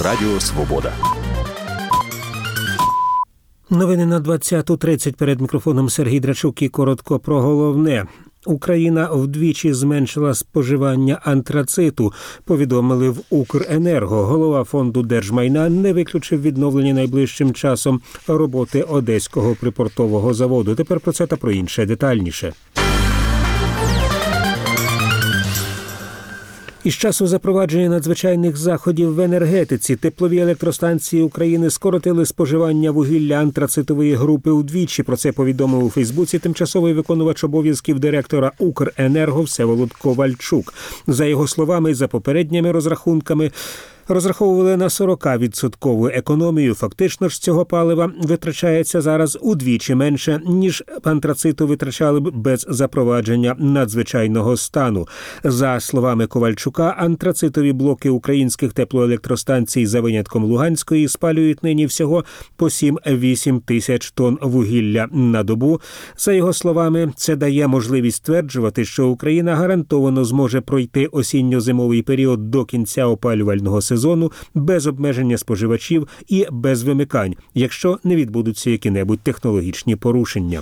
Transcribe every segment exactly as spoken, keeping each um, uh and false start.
Радіо Свобода. Новини на двадцяту тридцять. Перед мікрофоном Сергій Драчук і коротко про головне. Україна вдвічі зменшила споживання антрациту, повідомили в Укренерго. Голова фонду держмайна не виключив відновлення найближчим часом роботи Одеського припортового заводу. Тепер про це та про інше детальніше. Із часу запровадження надзвичайних заходів в енергетиці теплові електростанції України скоротили споживання вугілля антрацитової групи удвічі. Про це повідомив у Фейсбуці тимчасовий виконувач обов'язків директора Укренерго Всеволод Ковальчук. За його словами, за попередніми розрахунками, розраховували на сорок відсотків економію. Фактично ж цього палива витрачається зараз удвічі менше, ніж антрациту витрачали б без запровадження надзвичайного стану. За словами Ковальчука, антрацитові блоки українських теплоелектростанцій за винятком Луганської спалюють нині всього по сім-вісім тисяч тонн вугілля на добу. За його словами, це дає можливість стверджувати, що Україна гарантовано зможе пройти осінньо-зимовий період до кінця опалювального сезону сезону без обмеження споживачів і без вимикань, якщо не відбудуться які-небудь технологічні порушення.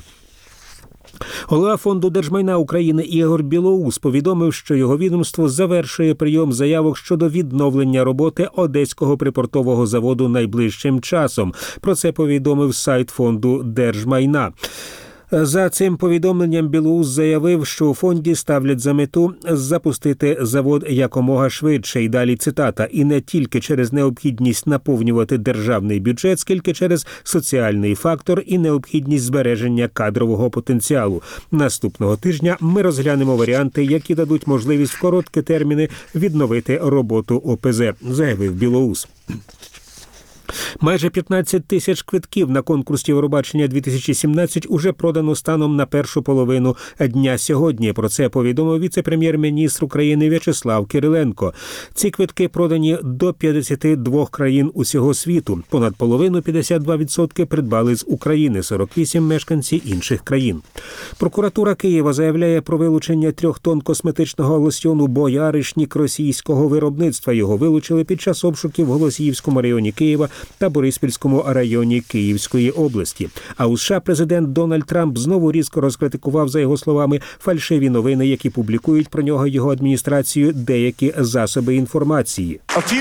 Голова фонду держмайна України Ігор Білоус повідомив, що його відомство завершує прийом заявок щодо відновлення роботи Одеського припортового заводу найближчим часом. Про це повідомив сайт фонду держмайна. За цим повідомленням Білоус заявив, що у фонді ставлять за мету запустити завод якомога швидше. І далі цитата. «І не тільки через необхідність наповнювати державний бюджет, скільки через соціальний фактор і необхідність збереження кадрового потенціалу. Наступного тижня ми розглянемо варіанти, які дадуть можливість в короткі терміни відновити роботу О Пе Зе», заявив Білоус. Майже п'ятнадцять тисяч квитків на конкурс Євробачення дві тисячі сімнадцять уже продано станом на першу половину дня сьогодні. Про це повідомив віце-прем'єр-міністр України В'ячеслав Кириленко. Ці квитки продані до п'ятдесяти двох країн усього світу. Понад половину, п'ятдесят два відсотки, придбали з України, сорок вісім мешканці інших країн. Прокуратура Києва заявляє про вилучення трьох тонн косметичного лосьйону «Бояришнік» російського виробництва. Його вилучили під час обшуків в Голосіївському районі Києва та Бориспільському районі Київської області. А у США президент Дональд Трамп знову різко розкритикував, за його словами, фальшиві новини, які публікують про нього його адміністрацію деякі засоби інформації.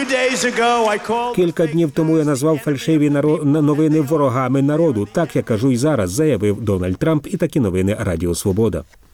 Кілька днів тому я назвав фальшиві новини ворогами народу. Так я кажу і зараз, заявив Дональд Трамп, і такі новини Радіо Свобода.